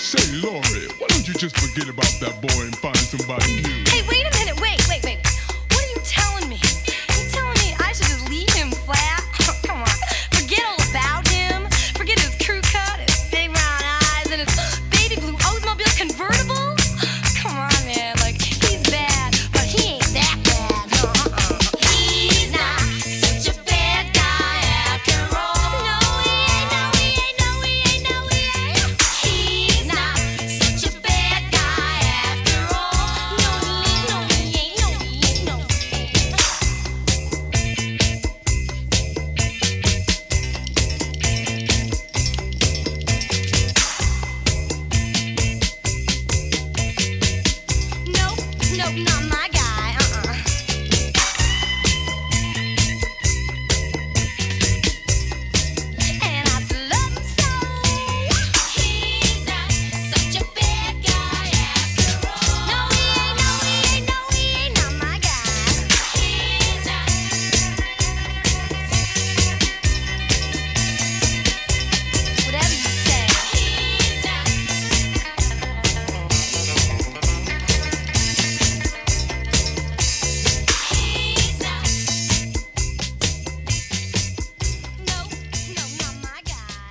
Say, Lori, why don't you just forget about that boy and find somebody new? Hey, wait a minute, wait. What are you telling me? You telling me I should just leave him flat? Come on, forget all about him. Forget his crew cut, his big round eyes, and his baby blue Oldsmobile convertible. Come on, man, like, he's bad, but he ain't that bad. He's not such a bad guy after all. No, he ain't, no, he ain't, no, he ain't, no, he ain't. He's not such a bad guy after all. No, he ain't, no, he ain't, no, he ain't, no, he ain't. Nope, not my guy, And I love him so. He's not such a bad guy after all. No, he ain't, no, he ain't, no, he ain't, not my guy. He's not. Whatever you say. He's not. No, not my guy.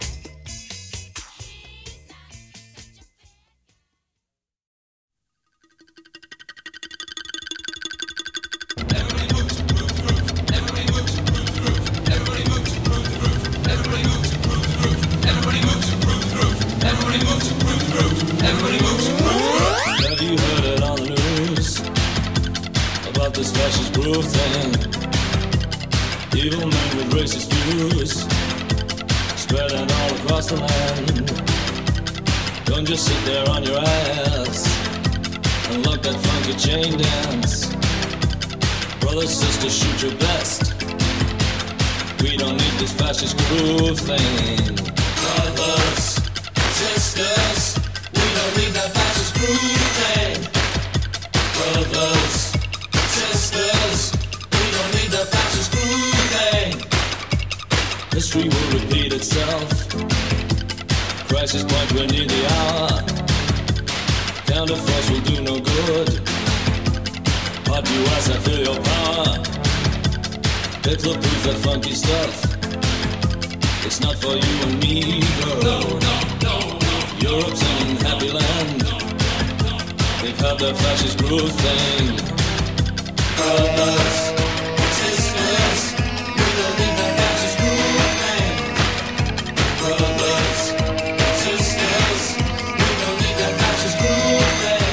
Have you heard it on the news about this fascist groove thing? Evil men with racist views spreading all across the land. Don't just sit there on your ass and look that funky chain dance. Brothers, sisters, shoot your best. We don't need this fascist groove thing. Brothers, sisters, we don't need that fascist groove thing. Brothers, sisters, we don't need that fascist groove thing. History will repeat itself. Crisis point, we're near the hour. Counterforce will do no good. Hot US, I feel your power. Hitler proves that funky stuff. It's not for you and me, girl. No. Europe's an unhappy land. They've had their fascist groove thing. Brothers, sisters, we don't need that fascist groove thing. Brothers, sisters, we don't need that fascist groove thing.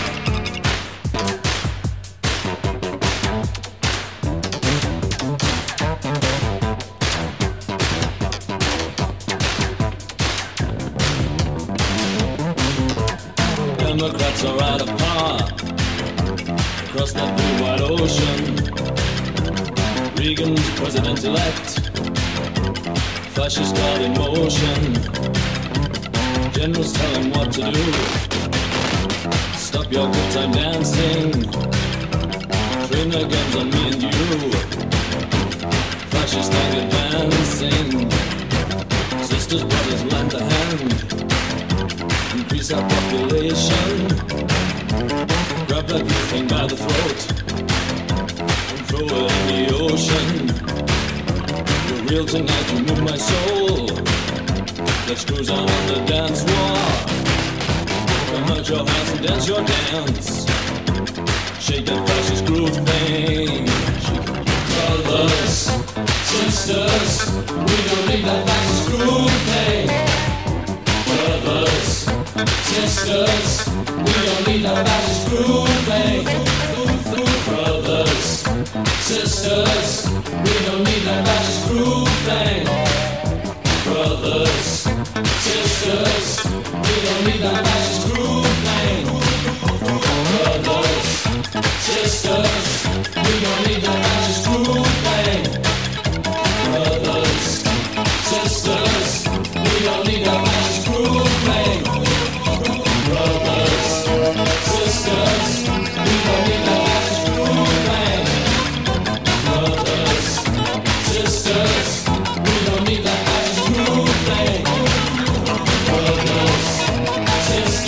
Democrats are out of power across that blue white ocean. Reagan's president-elect, fascist God in motion. Generals tell him what to do. Stop your good time dancing. Train their guns on me and you. Fascist thing advancing. Sisters, brothers, lend a hand. Increase our population. Grab that blue thing by the throat and throw it in the ocean. We're real tonight, you move my soul. Let's cruise on the dance floor. Come out your hands and dance your dance. Shake that fascist groove thing. Brothers, sisters, we don't need that fascist groove thing. Brothers, sisters, we don't need a fascist groove thing. Brothers, sisters, we don't need a fascist groove thing. Brothers, sisters, we don't need a fascist groove thing. Brothers, sisters, we don't need a fascist groove thing. Brothers, sisters, we don't need a fascist groove thing. Brothers, sisters, we don't need a fascist groove thing. Brothers, sisters, we don't need a fascist groove thing. Brothers, sisters.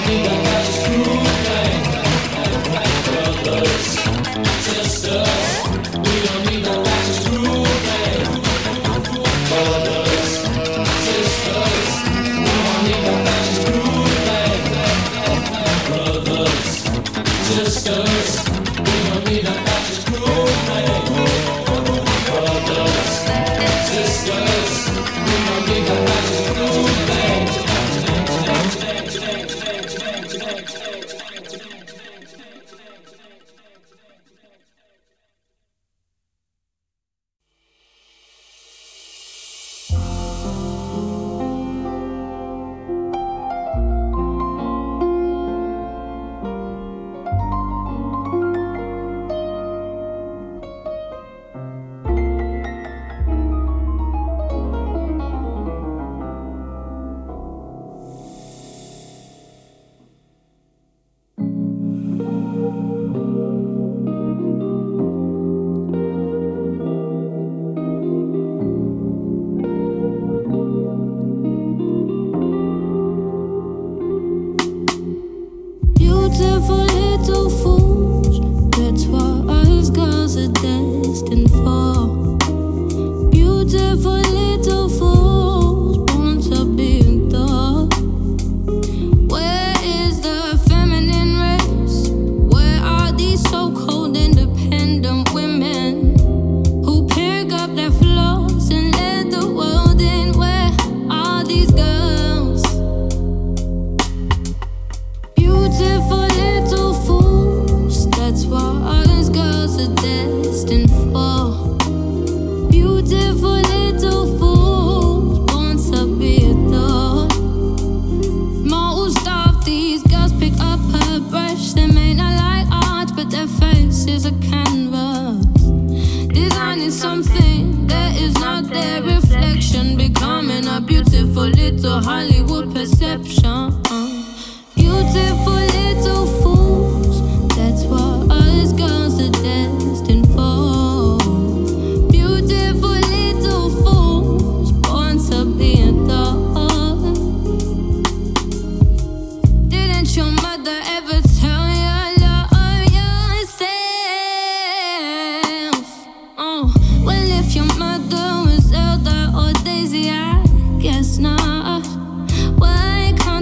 Why can't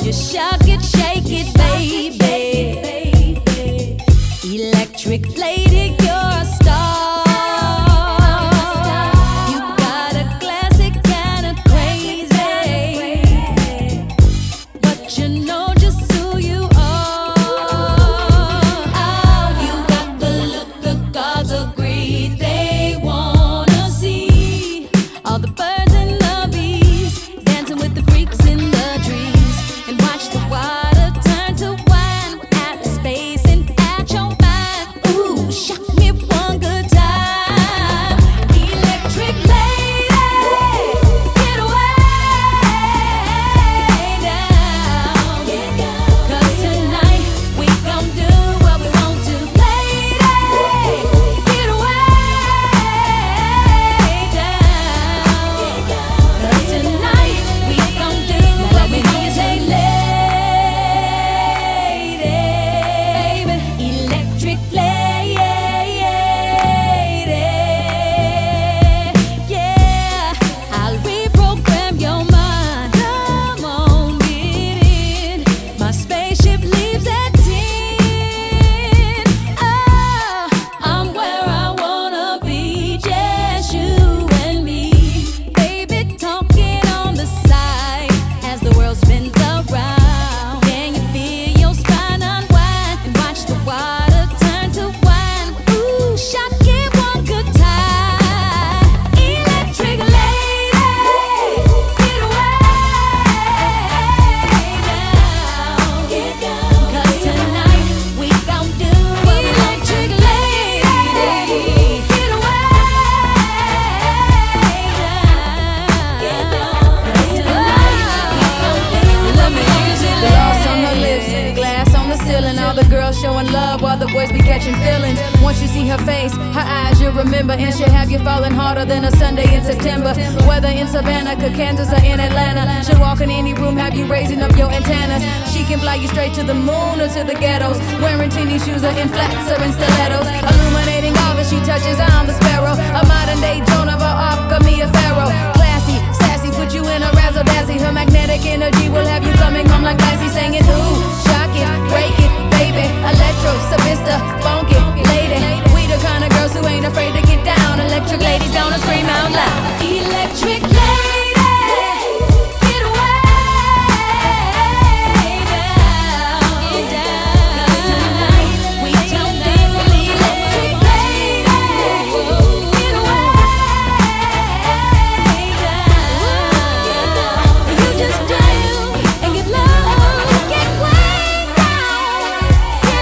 Just shock it, shake it, baby. Electric lady, you're a star. You got a classic kind of crazy, but you know just who you are. Oh, you got the look the gods agree they wanna see. All the birds and the bees dancing with the freaks in the trees, and watch the water turn to wine at the space and at your mind. Ooh, shock me one good time. Electric lady, get way down. 'Cause tonight we gon' do what we want to. Lady, get way down. 'Cause tonight we gon' do what we want to. Say lady, electric lady, yeah. I'll reprogram your mind. Come on, get in. My spaceship leaves at 10. Oh, I'm where I wanna be, just you and me. Baby, talking on the side as the world spins around. Can you feel your spine unwind and watch the water turn to wine? Ooh, shock it one good time. Electric lady, get way down. 'Cause tonight we gon' do what we want to. Electric lady, get way down. 'Cause tonight we gon' do what we want to. Gloss on her lips, glass on the ceiling. All the girls showing love while the boys be catching feelings. Once you see her face, her eyes you'll remember, and she'll have you falling harder than a Sunday in September. Whether in Savannah, Kansas, or in Atlanta, she'll walk in any room, have you raising up your antennas. She can fly you straight to the moon or to the ghettos, wearing teeny shoes or in flats or in stilettos. Illuminating all that she touches, I'm the sparrow, a modern day Joan of Arc, or Mia Farrow. Classy, sassy, put you in a razzle dazzle. Her magnetic energy will have you coming home like Lassie, singing ooh, shock it, break it, baby. Electro, Savista, funk it, lady. We the kind of girls who ain't afraid to get down. Electric ladies gonna scream out loud. Electric lady, get way down. 'Cause tonight we gon' do electric lady, get way down. You just do and get low, get way down, get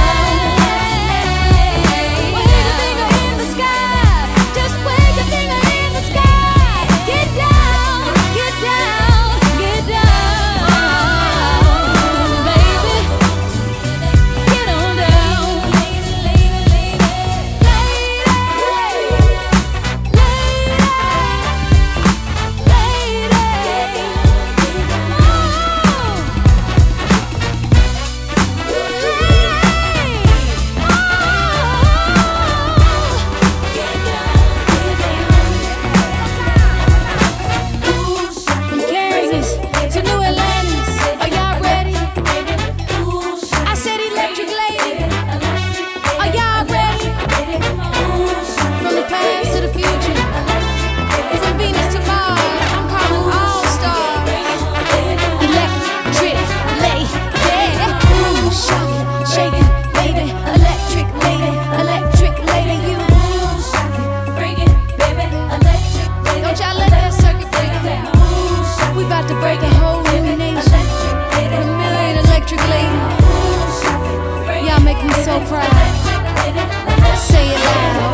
wave your finger in the sky, just wave your finger in the sky. Get down, get down, get down, baby. Get on down, From Kansas to New Atlantis, are y'all ready? I said electric lady, are y'all ready? From the past to the future, from Venus to Mars, I'm calling all stars. Electric lady, ooh, shock it, shake it, baby. Electric lady, you shock it, bring it, baby. Electric lady, don't y'all let that circuit break it down. We about to break a whole new nation with a million electric ladies. Y'all make me so proud. Say it loud.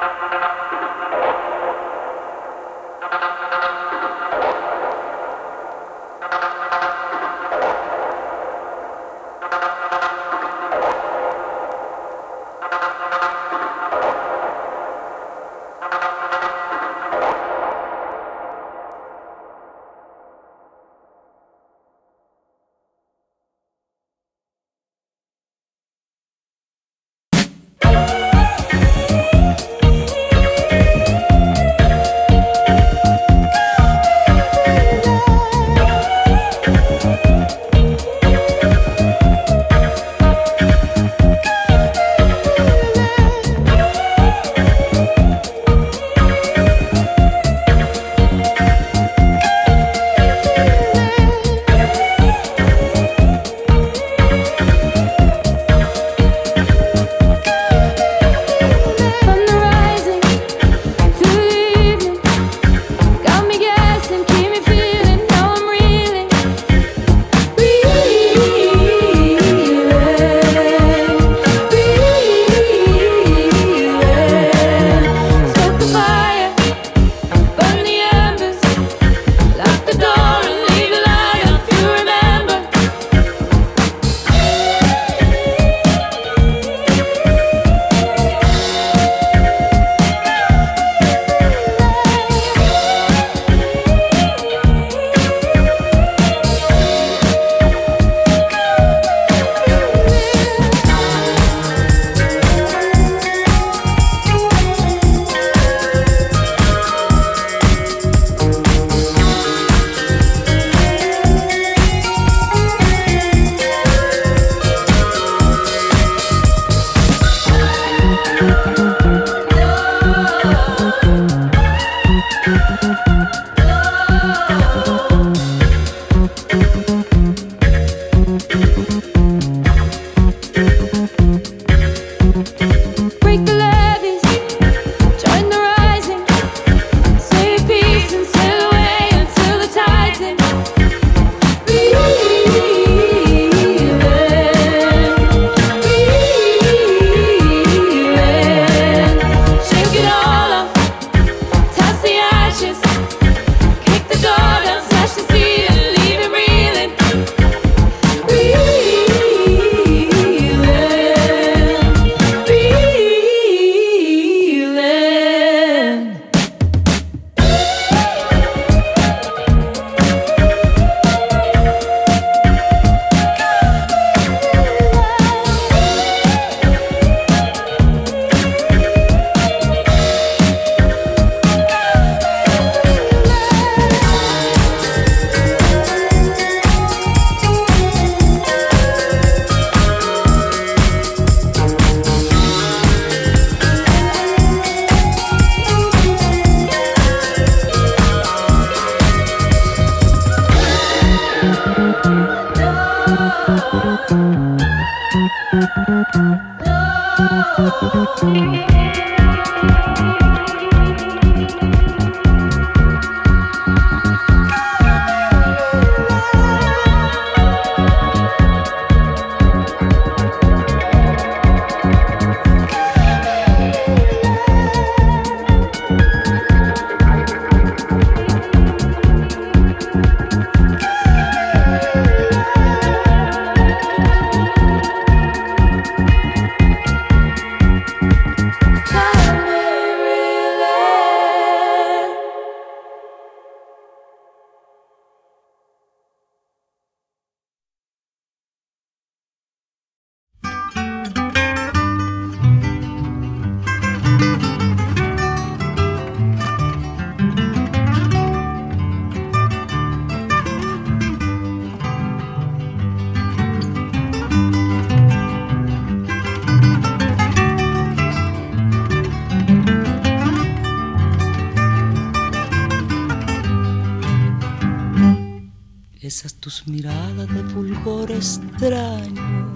Esas tus miradas de fulgor extraño,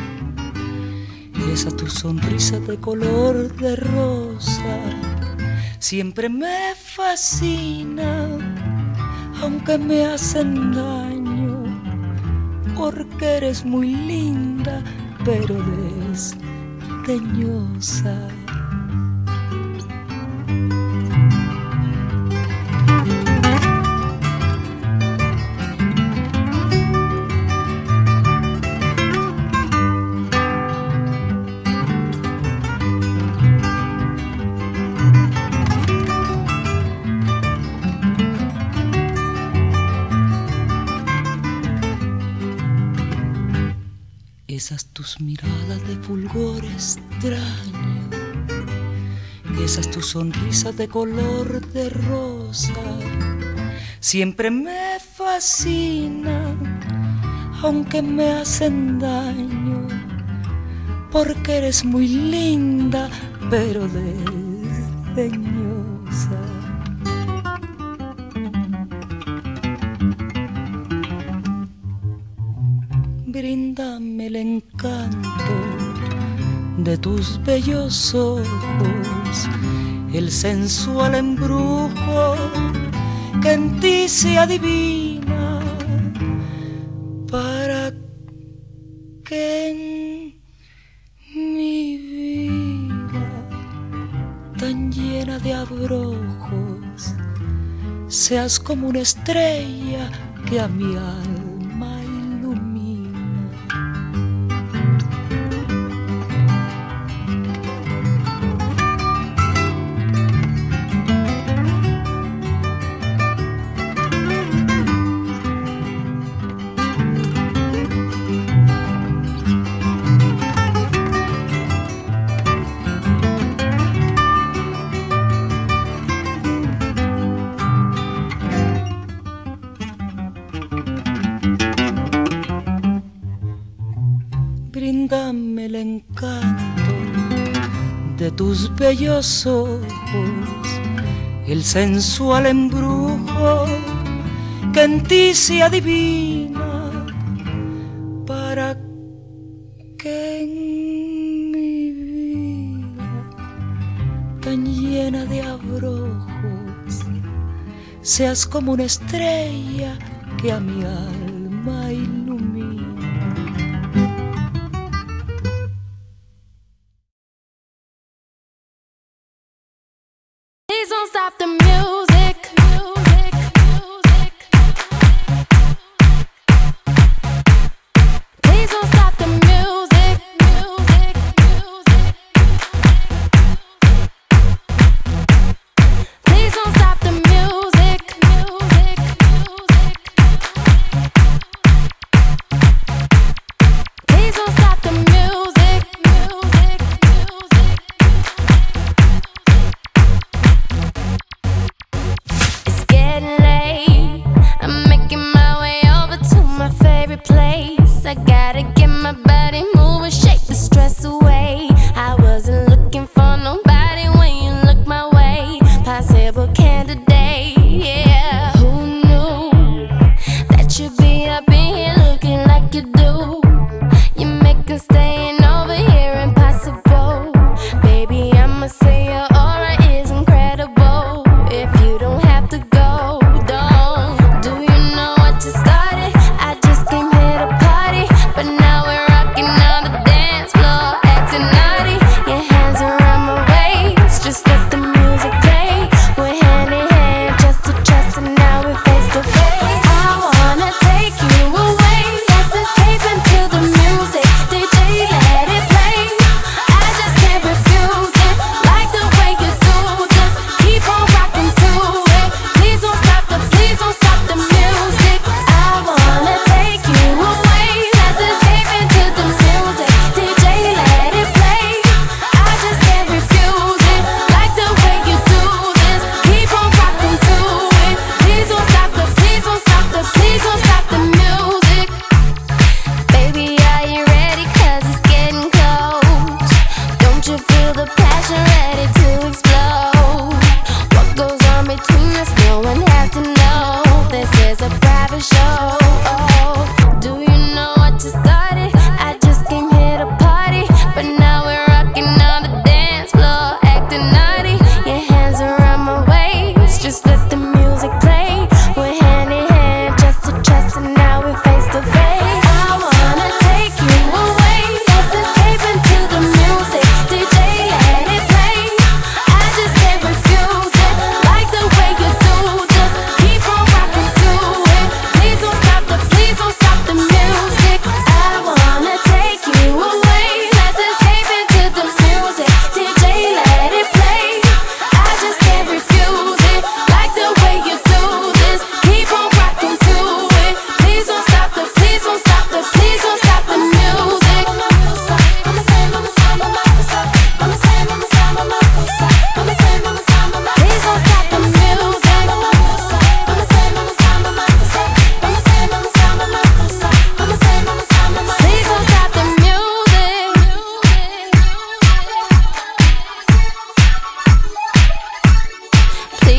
esa tu sonrisa de color de rosa, siempre me fascina, aunque me hacen daño, porque eres muy linda, pero desdeñosa. esas tus miradas de fulgor extraño, y esas tus sonrisas de color de rosa, siempre me fascinan, aunque me hacen daño, porque eres muy linda, pero desdeñosa. Bríndame el encanto de tus bellos ojos, el sensual embrujo que en ti se adivina, para que en mi vida tan llena de abrojos seas como una estrella que a mi alma ilumina. Bríndame el encanto de tus bellos ojos, el sensual embrujo que en ti se adivina, para que en mi vida tan llena de abrojos seas como una estrella que a mi alma ilumina. Please don't stop the music. Please don't stop the music. Please don't stop the music. Please don't stop the music.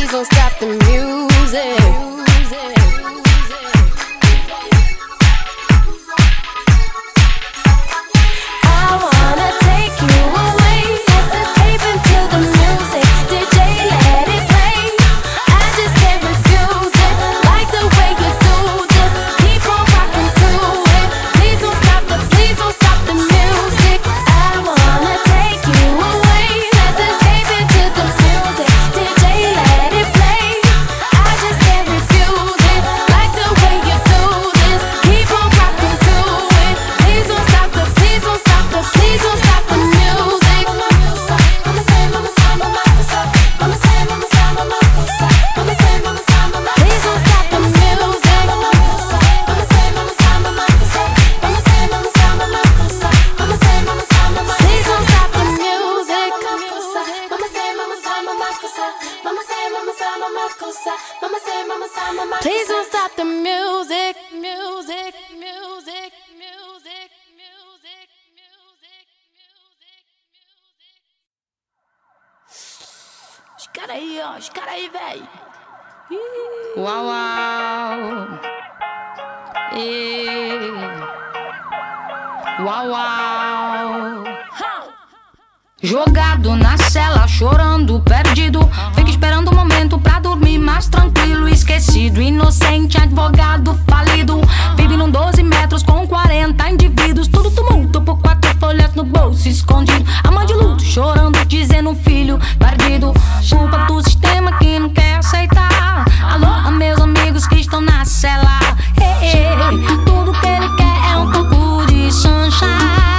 please don't stop the music. I wanna take you away, let's escape into the music. DJ, let it play. I just can't refuse it. Like the way you do this, keep on rocking to it. Please don't stop the music. I wanna take you away, let's escape into the music. DJ, let it play. I just can't refuse it. Like the way you do this, keep on rocking to it. Please don't stop the music. Please don't stop the music. Mama say, mama say, mama say, mama say, mama say, mama say, mama say, mama say, mama say. Please don't stop the music. Mama say, mama say, mama say, mama say, mama say, mama say, mama say, mama say, mama say. Please don't stop the music. Mama say, mama say, mama say, mama say, mama say, mama say, mama say, mama say, mama say. Please don't stop the music. Music, music, music, music, music, music, music. Os caras aí, véi. Uau, uau. Uau, uau. Jogado na cela, chorando, perdido. Fica esperando o momento pra dormir mais tranquilo. Esquecido, inocente, advogado falido. Vive num 12 metros com 40 indivíduos. Tudo tumulto por 4 folhas no bolso escondido. A mãe de luto, chorando, dizendo um filho perdido. Culpa do sistema que não quer aceitar. Alô, meus amigos que estão na cela. Tudo que ele quer é um pouco de sunshine.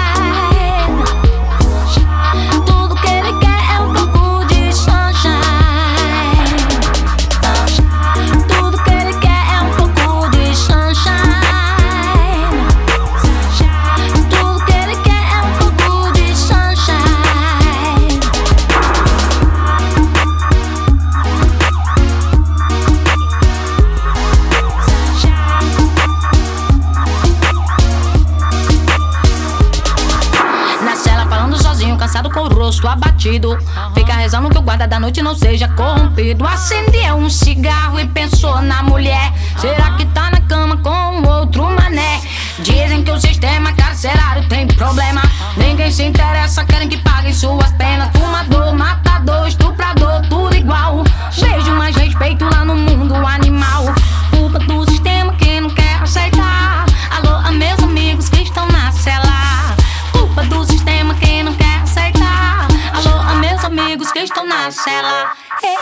Tudo que ele quer é um pouco de sunshine. Tudo que ele quer é um pouco de sunshine. Tudo que ele quer é um pouco de sunshine. Na cela falando sozinho, cansado com o rosto abatido. Fica rezando que o guarda da noite não seja corrompido. Acendeu um cigarro e pensou na mulher. Será que tá na cama com outro mané? Dizem que o sistema carcerário tem problema. Ninguém se interessa, querem que paguem suas penas. Fumador, matador, estuprador, tudo igual. Vejo mais respeito lá no mundo animal. Culpa do sistema que não quer aceitar. Alô, meus amigos que estão na cela. Culpa do sistema que não quer aceitar. Alô, meus amigos que estão na cela.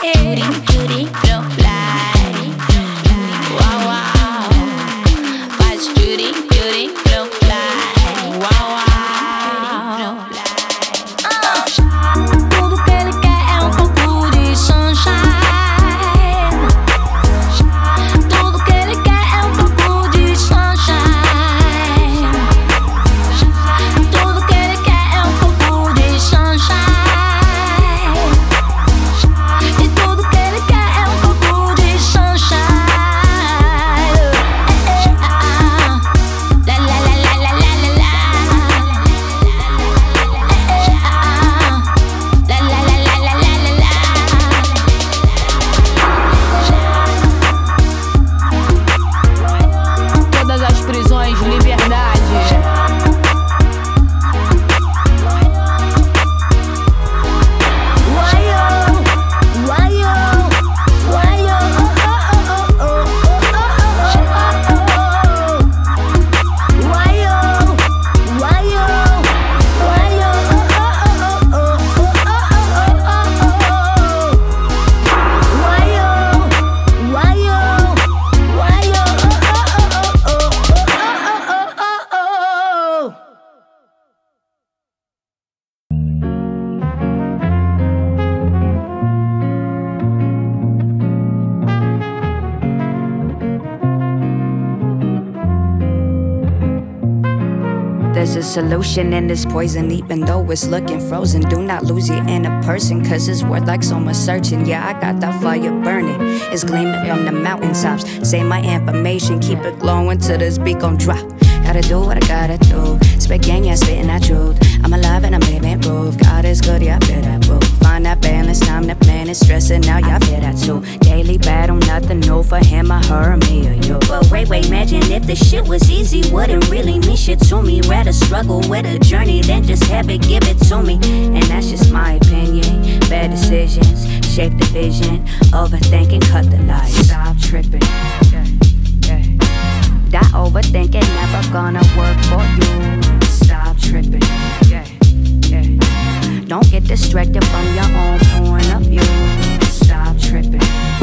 Uau, uau. Faz jurim, jurim, uau, uau. Tudo que ele quer é um pouco de sunshine. Tudo que ele quer é um pouco de sunshine. Tudo que ele quer é um pouco de sunshine. E tudo que ele quer é um pouco de sunshine. La la la la la la la la. La la la la la la la la. Todas as prisões, liberdade. There's a solution in this poison, even though it's looking frozen. Do not lose your inner person, cause it's worth like so much searching. Yeah, I got that fire burning, it's gleaming from the mountaintops. Say my information, keep it glowing till this beat gon' drop. Gotta do what I gotta do, spit gang, yeah, spitting that truth. I'm alive and I'm living proof, God is good, yeah, I feel that proof. find that balance, time to plan it. Stressing out, y'all feel that too. Daily battle, nothing new for him or her, me or you. But wait, imagine if the shit was easy, wouldn't really mean shit to me. Rather struggle with a journey than just have it, give it to me. And that's just my opinion. Bad decisions shape the vision. Overthinking, cut the light. Stop tripping. That overthinking never gonna work for you. Stop tripping. Don't get distracted from your own point of view. Stop tripping.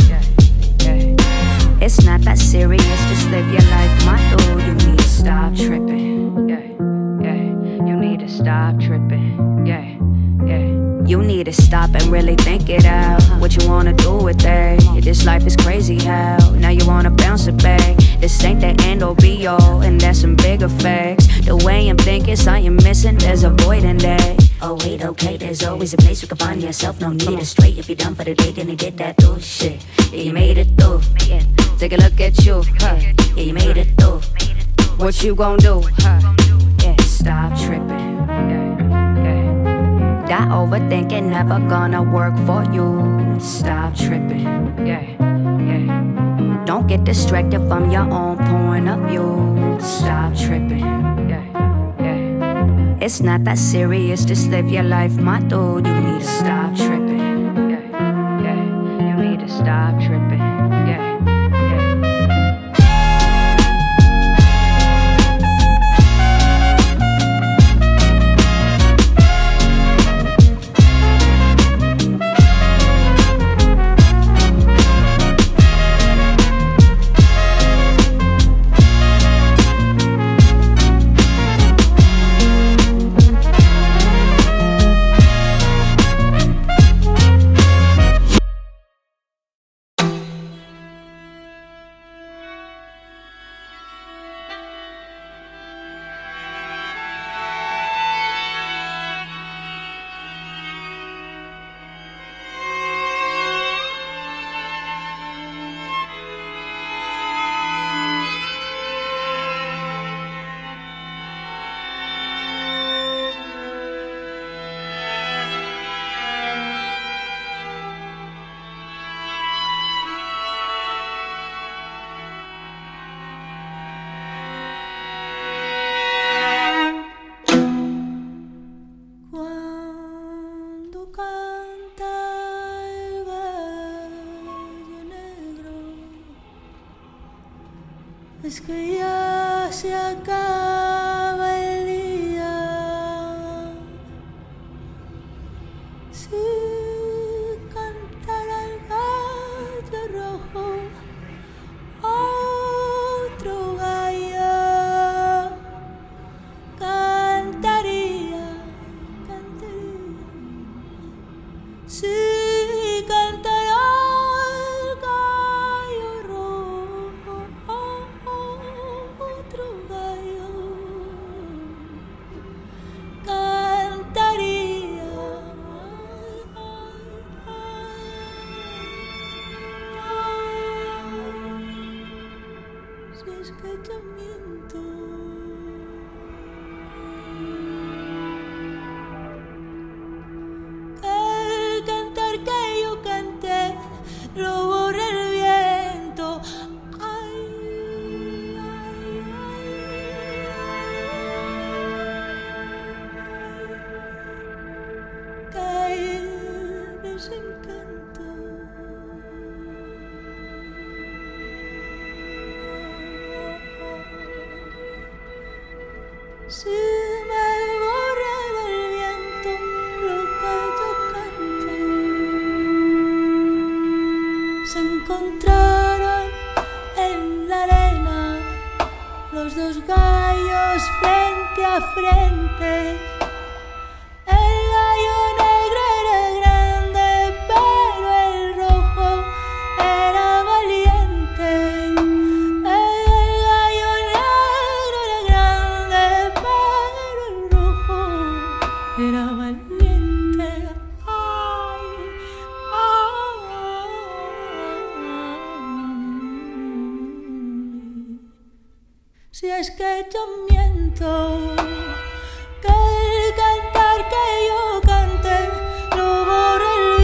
It's not that serious, just live your life, my dude. You need to stop tripping. You need to stop tripping. You need to stop and really think it out. What you wanna do with that? This life is crazy how now you wanna bounce it back. This ain't the end or be all, and that's some bigger facts. The way I'm thinking, something missing, there's a void in that. Oh wait, okay, there's always a place you can find yourself. No need to straight if you're done for the day, then you did that through shit. Yeah, you made it through. Take a look at you, yeah, you made it through. What you gon' do, yeah, stop tripping. That overthinking never gonna work for you. Stop tripping. Don't get distracted from your own point of view. Stop tripping. It's not that serious, just live your life, my dude. You need to stop tripping. You need to stop tripping. Es que ya se acaba el día. Si cantara el gallo rojo, otro gallo cantaría, cantaría. Si cantara el gallo rojo, otro gallo cantaría. Si es que te miento, el cantar que yo canté lo borra el viento. Ay, ay, ay, ay. Caer desencanto. Si me borra del viento lo que yo canté, se encontraron en la arena los dos gallos frente a frente. El gallo negro era grande, pero el rojo era valiente. El gallo negro era grande, pero el rojo era valiente. Ay, ay. Si es que yo miento, que el cantar que yo canté lo borra el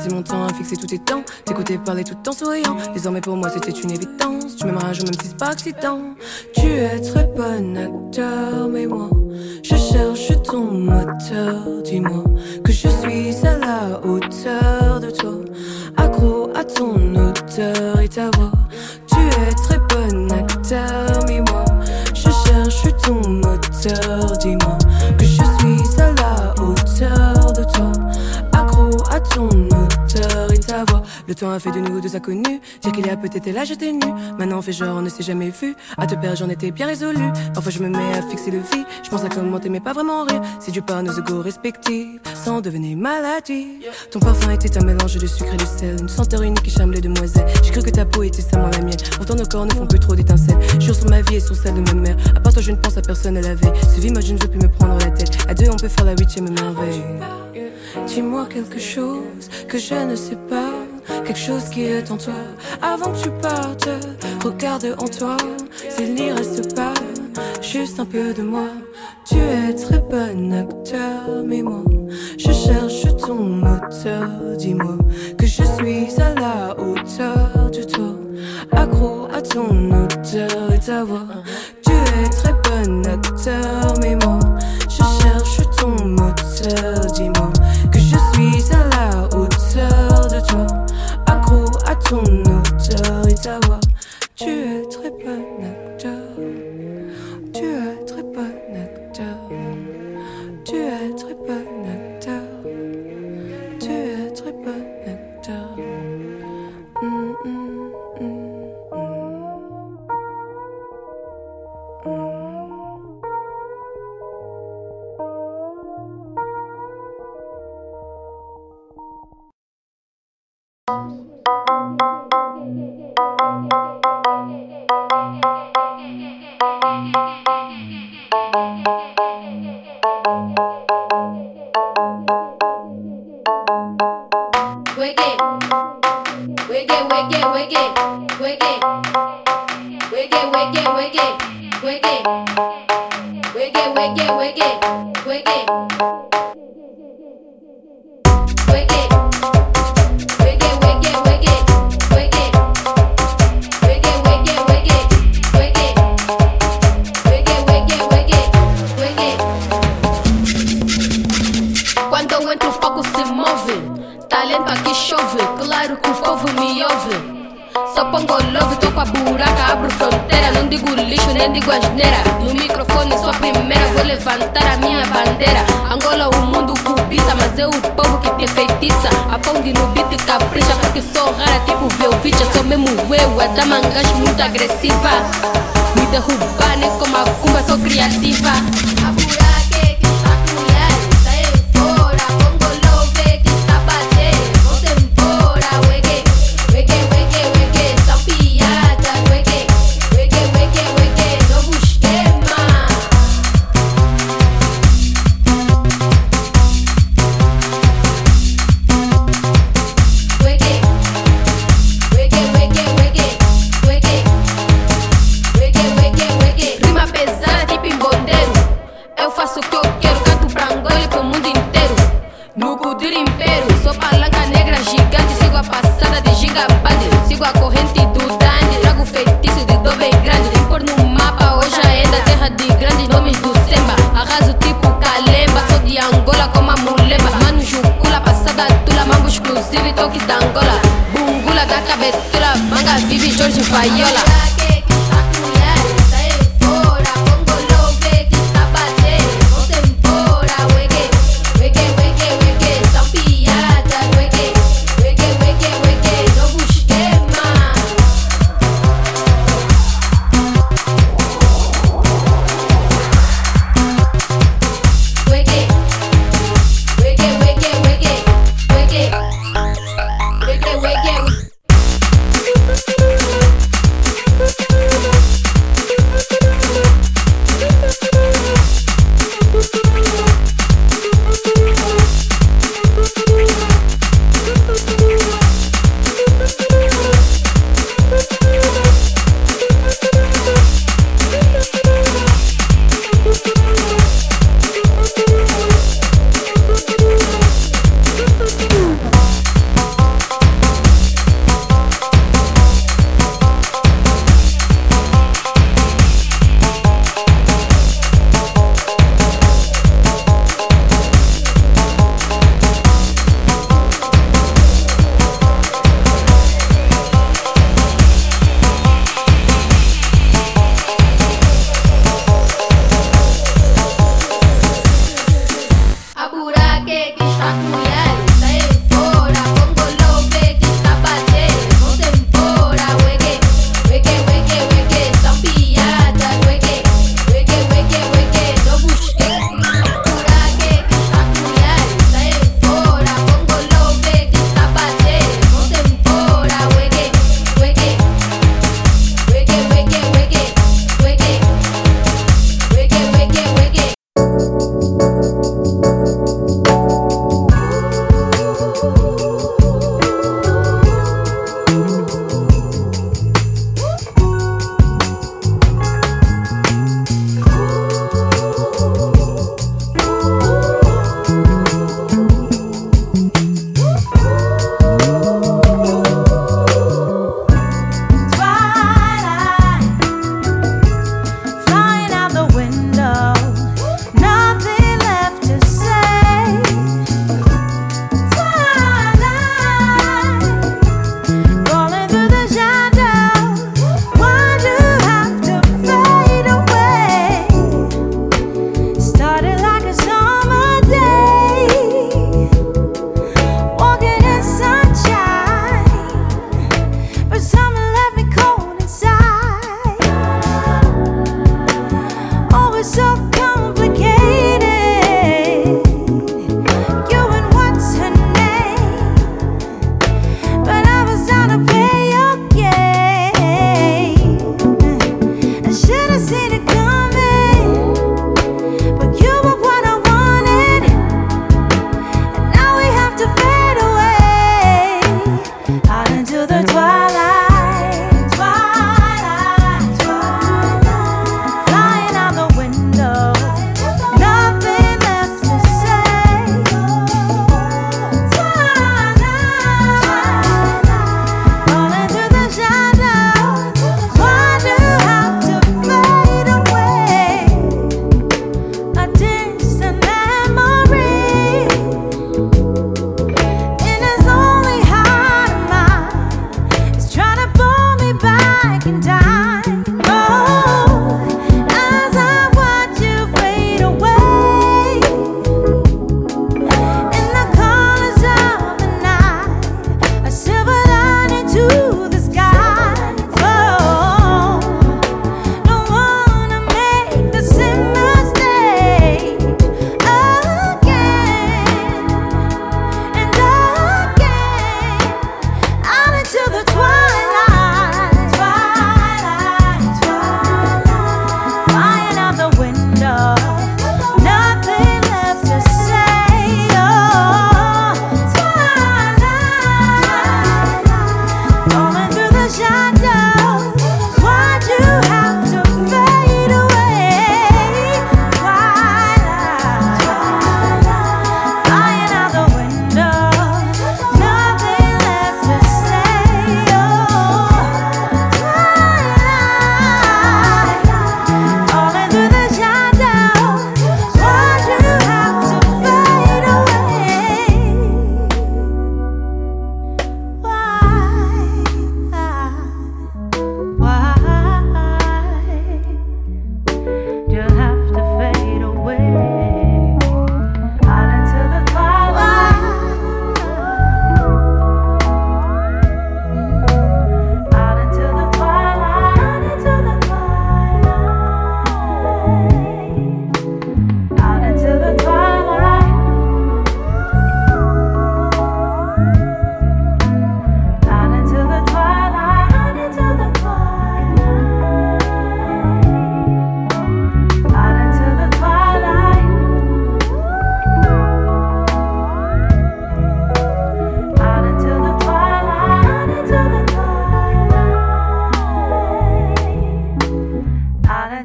passé mon temps à fixer tous tes temps, t'écouter parler tout en souriant. Désormais pour moi c'était une évidence, tu m'aimeras un jour même si c'est pas accident. Tu es très bon acteur, mais moi je cherche ton moteur. Dis-moi que je suis à la hauteur de toi, accro à ton odeur et ta voix. Tu es très bon acteur, mais moi je cherche ton moteur. Dis-moi que je suis à la hauteur de toi, accro à ton odeur et ta voix. Le temps a fait de nous deux inconnus, dire qu'il y a peut-être là j'étais nue. Maintenant on fait genre on ne s'est jamais vu, à te perdre j'en étais bien résolu. Parfois je me mets à fixer le vide, je pense à comment t'aimais pas vraiment rire. C'est dû par nos égos respectifs, sans devenir maladie. Ton parfum était un mélange de sucre et de sel, une senteur unique qui charme les demoiselles. J'ai cru que ta peau était seulement la mienne, pourtant nos corps ne font plus trop d'étincelles. Jure sur ma vie et sur celle de ma mère, à part toi je ne pense à personne à la veille. Ce vie moi je ne veux plus me prendre la tête, à deux on peut faire la 8e merveille. Dis-moi quelque chose que je ne sais pas, quelque chose qui est en toi. Avant que tu partes, regarde en toi, s'il n'y reste pas juste un peu de moi. Tu es très bon acteur, mais moi je cherche ton moteur. Dis-moi que je suis à la hauteur de toi, accro à ton odeur et ta voix. Tu es très bon acteur, mais moi je cherche ton moteur. Dis-moi que je suis à la hauteur de toi, accro à ton odeur et ta voix. Tu es très bon acteur, tu es très bon acteur, tu es très bon acteur, tu es très bon acteur. Agressiva, me derrubar nem como a cumba, sou criativa.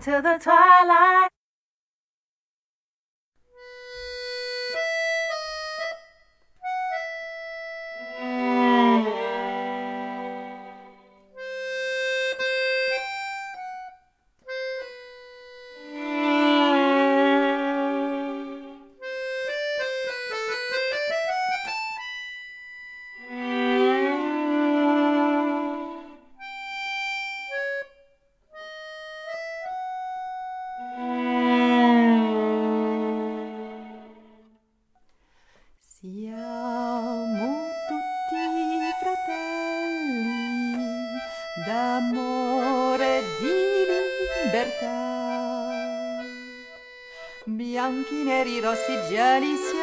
into the twilight. Siamo tutti fratelli d'amore e di libertà, bianchi, neri, rossi, gialli,